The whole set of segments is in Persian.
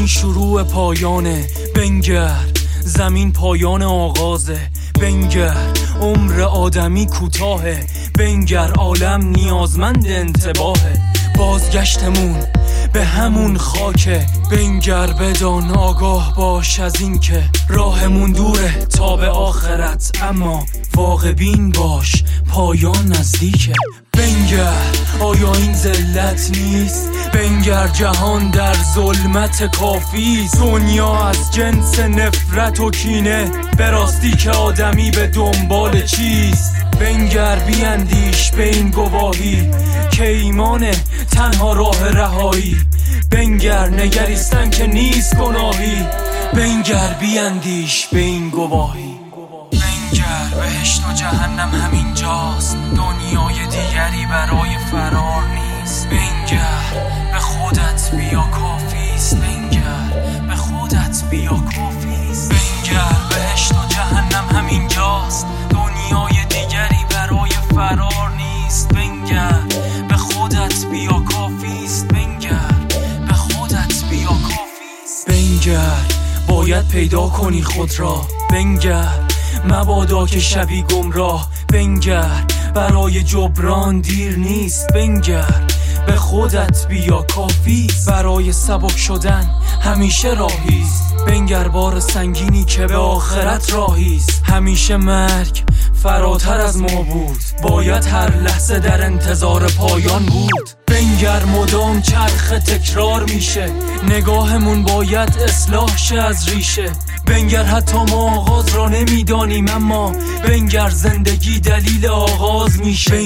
زمین شروع پایانه، بنگر زمین پایان آغازه، بنگر عمر آدمی کوتاهه، بنگر عالم نیازمند انتباهه، بازگشتمون به همون خاکه، بنگر بدان آگاه باش از این که راهمون دوره تا به آخرت، اما واقع بین باش پایان نزدیکه. بنگر آیا این ذلت نیست؟ بنگر جهان در ظلمت کافی، دنیا از جنس نفرت و کینه، به راستی که آدمی به دنبال چیست؟ بنگر بیندیش به این گواهی که ایمان تنها راه رهایی، بنگر نگریستن که نیست گناهی، بنگر بیندیش به این گواهی. بنگر بهشت و جهنم همینجاست، دنیای دیگری برای فرار نیست، بنگر به خودت بیا کافیست، بنگر به خودت بیا کافیست، بنگر بهشت و جهنم همینجاست، دنیای دیگری برای فرار نیست، بنگر به خودت بیا کافیست، بنگر به خودت بیا کافیست، بنگر باید پیدا کنی خود را، بنگر مبادا که شبی گمراه، بنگر برای جبران دیر نیست، بنگر به خودت بیا کافیست، برای سبک شدن همیشه راهیست، بنگر بار سنگینی که به آخرت راهیست، همیشه مرگ فراتر از ما بود، باید هر لحظه در انتظار پایان بود، بنگر مدام چرخ تکرار میشه، نگاهمون باید اصلاح شه از ریشه، بنگر حتی ما آغاز را نمیدانیم، اما بنگر زندگی دلیل آغاز میشه،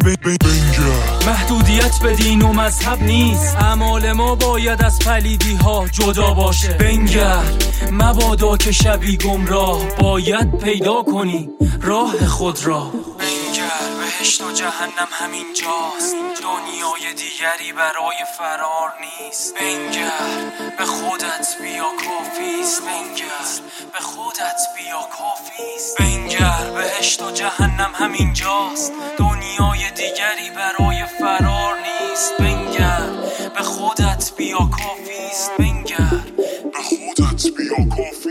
محدودیت به دین و مذهب نیست، اعمال ما باید از پلیدی ها جدا باشه، بنگر مبادا که شبی گمراه، باید پیدا کنی راه خود را، بنگر بهشت و جهنم همینجاست، دنیای دیگری برای فرار نیست، بنگر به خودت بیا کافیست، بنگر به خودت بیا کافیست، بنگر بهشت و جهنم همینجاست، دنیای دیگری برای فرار نیست، بنگر به خودت بیا کافیست، بنگر به خودت بیا کافیست.